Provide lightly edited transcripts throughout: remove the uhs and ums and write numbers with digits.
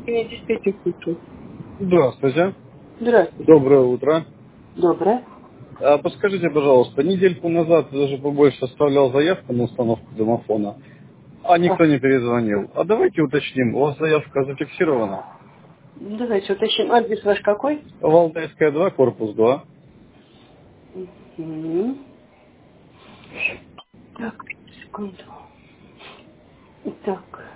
Я диспетчер слышу. Здравствуйте. Здравствуйте. Доброе утро. Доброе. Подскажите, пожалуйста, недельку назад, даже побольше, оставлял заявку на установку домофона, а А, никто не перезвонил. А давайте уточним, у вас заявка зафиксирована? давайте уточним. Адрес ваш какой? Валдайская 2, корпус 2. Мгм. Так, секунду. Так.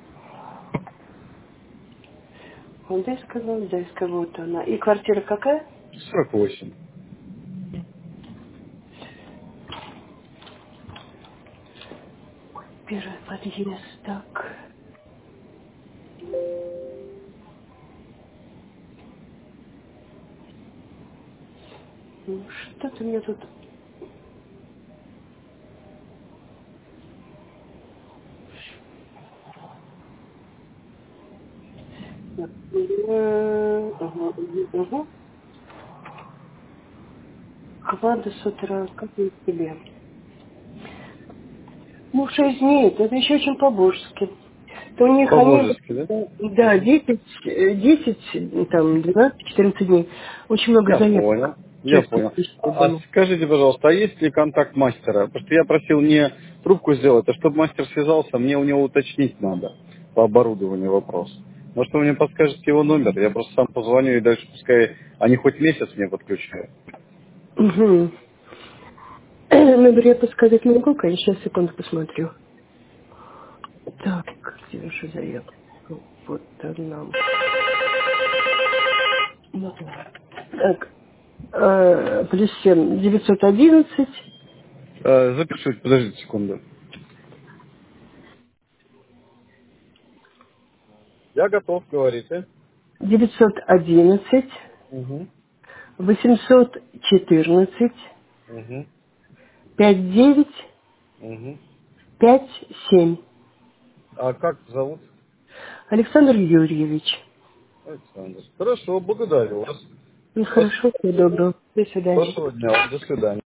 Валдайская, вот она. И квартира какая? 48. Первый подъезд. Так. Ну, что-то мне тут... Ага, ага. Квада с утра, как и тебе. Ну, 6 дней, это еще очень по-божески. То у них они, По-божески, да? да, 10, там, 12, 14 дней. Очень много Я заявок. понял. Я Часто понял. пишут, я А думаю. скажите, пожалуйста, а есть ли контакт мастера? Потому что я просил не трубку сделать, а чтобы мастер связался, мне у него уточнить надо по оборудованию вопрос. Может, вы мне подскажете его номер? Я просто сам позвоню и дальше пускай они хоть месяц мне подключают. Угу. Номер я подсказать не могу, конечно, сейчас, секунду, посмотрю. Так, где же заявка? Вот она. Вот она. Так, +7 911 Запишите, подождите секунду. Я готов, говорите. 911 Угу. 814 Угу. 59 Угу. 57. А как зовут? Александр Юрьевич. Александр. Хорошо, благодарю вас. Ну, хорошо, всего доброго. До свидания. Хорошего дня. До свидания.